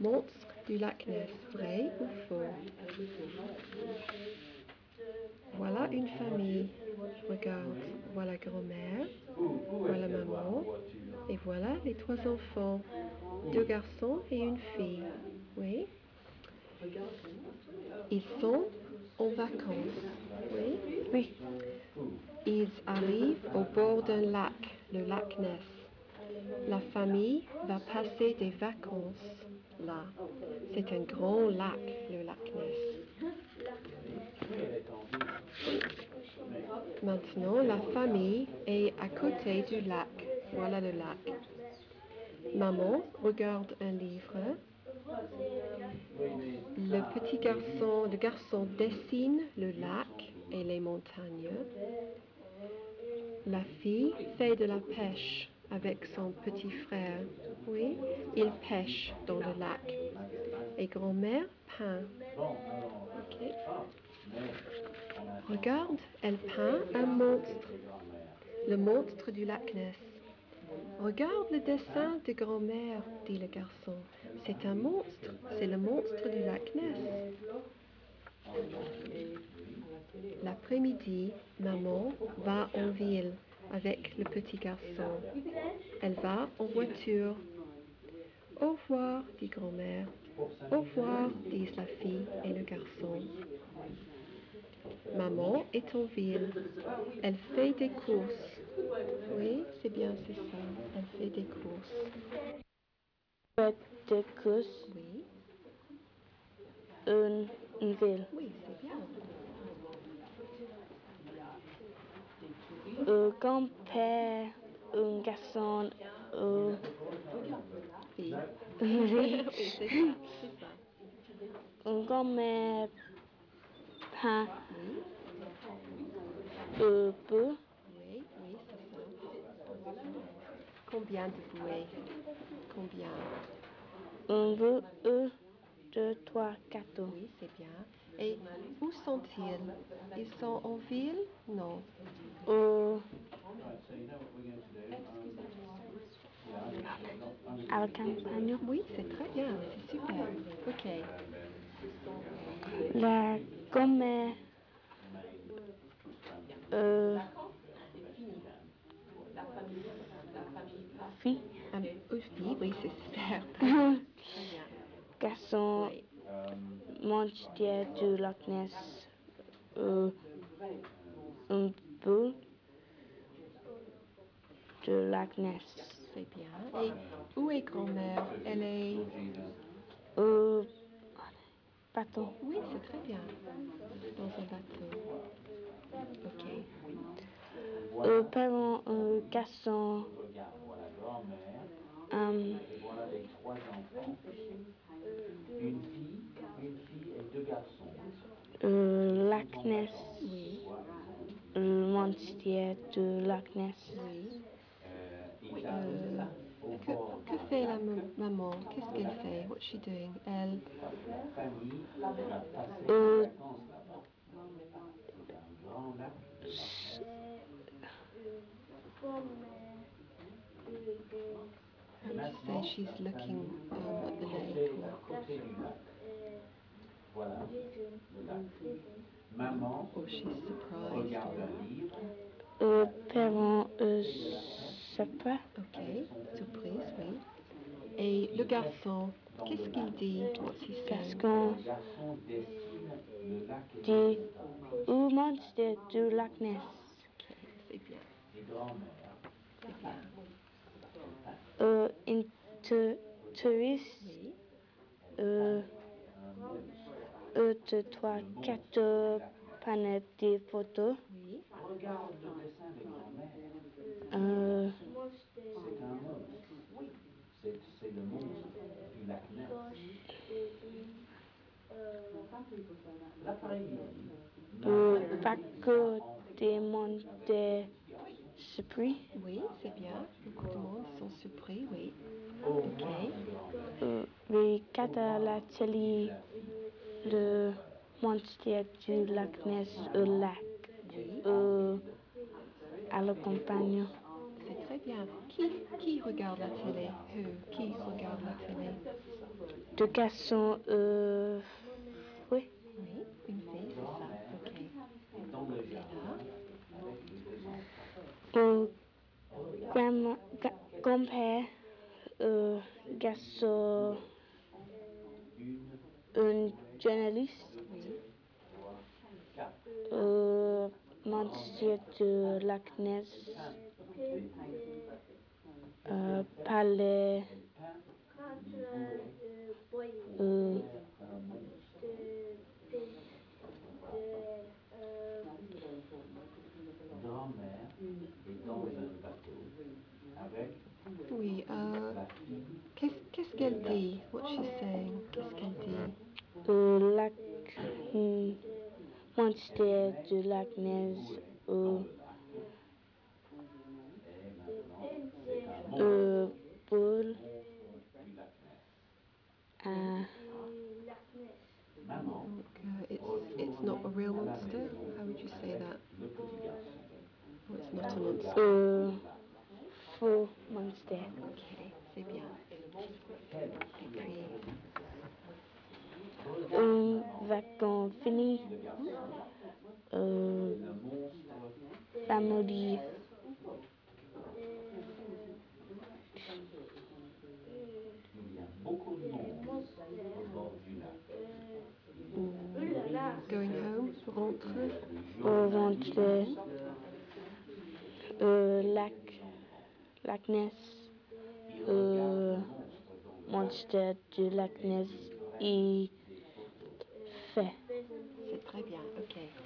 Monstre du lac Ness, vrai ou faux? Voilà une famille. Regarde, voilà grand-mère, voilà maman, et voilà les trois enfants, deux garçons et une fille. Oui. Ils sont en vacances. Oui. Oui. Ils arrivent au bord d'un lac, le lac Ness. La famille va passer des vacances là. C'est un grand lac, le lac Ness. Maintenant, la famille est à côté du lac. Voilà le lac. Maman regarde un livre. Le garçon dessine le lac et les montagnes. La fille fait de la pêche avec son petit frère. Oui, il pêche dans le lac. Et grand-mère peint. Ok. Regarde, elle peint un monstre. Le monstre du lac Ness. Regarde le dessin de grand-mère, dit le garçon. C'est un monstre, c'est le monstre du lac Ness. L'après-midi, maman va en ville avec le petit garçon. Elle va en voiture. Au revoir, dit grand-mère. Au revoir, disent la fille et le garçon. Maman est en ville. Elle fait des courses. Oui, c'est bien, c'est ça. Elle fait des courses. Des courses. Oui. Une ville. Oui, c'est bien. Grand-père, un garçon. Oui. Oui. Oui, c'est ça, c'est ça. Un grand-mère peint Oui, peu. oui, oui, c'est ça. Combien de bouées? Combien? Un, deux, trois, quatre. Oui, c'est bien. Et où sont-ils? Ils sont en ville? Non. À la campagne. Oui, c'est très bien, c'est super. Ok. La grand-mère fille. Fille, oui, c'est super. Très bien. Très bien. Garçon Oui. montier du Loch Ness. Un peu de Loch Ness. C'est bien. Et où est grand-mère? Elle est... Bateau. Oui, c'est très bien. Dans un bateau. Ok. Parents, garçon. Voilà les trois enfants. Une fille et deux garçons. Loch Ness. Oui. Le montier de Loch Ness. Oui. Oui, Que fait la maman? Qu'est-ce qu'elle fait? What's she doing? Elle... La famille va passer des vacances là-bas. C'est un grand lac. How would you say she's looking at the lake? À côté du lac. Voilà, le lac. Maman Or she's surprised? regarde un livre. Parents, sapin. Ok, surprise, oui. Et le garçon, qu'est-ce qu'il dit? What's he saying? Le garçon dessine le lac et les Dit montagnes. au montier du Loch Ness. Ok, c'est bien, Et grand-mère. c'est bien. Un touriste. Oui, Deux, trois, quatre panneaux de photos. oui, Regarde le dessin de grand-mère. C'est un monstre. C'est le monstre du lac Ness. L'après-midi. Pas que des mondes surpris. oui, c'est bien. Beaucoup de monde sont surpris, oui. Ok, Regarde à la télé le montier du Loch Ness au lac. oui, À la campagne. c'est très bien. Qui regarde la télé? Who? Qui regarde la télé? de garçons, oui. Oui, une fille, c'est ça. Ok. Et dans le Et jardin, là, avec les deux enfants. Grand-père, garçon, Une, un journaliste, oui. trois, quatre, Monsieur de Lac Ness, cinq. Palais, Elle peint, livret, euh, un monstre. Grand-mère est dans un bateau avec Oui, la fille. qu'est-ce qu'elle dit? What's she saying? Qu'est-ce qu'elle dit? Lac, Monster de Lac Ness, Dans le lac. Et maintenant, c'est un monstre. Paul, Monstre du lac Ness. à Maman, Donc, it's not a real monster? How would you say that? le petit garçon. Oh, it's not a monster. faux monster. Ok, c'est bien. Quel Et puis, Vacances finies, le garçon, euh, le monstre, famille, il y a beaucoup de monde au bord du lac. going home, rentre. Il y a des au jeunes ventre, adultes, lac, des enfants. Lac Ness, Ils regardent le monstre dans le lac. monster de Lac Ness, et fait. C'est très bien, ok.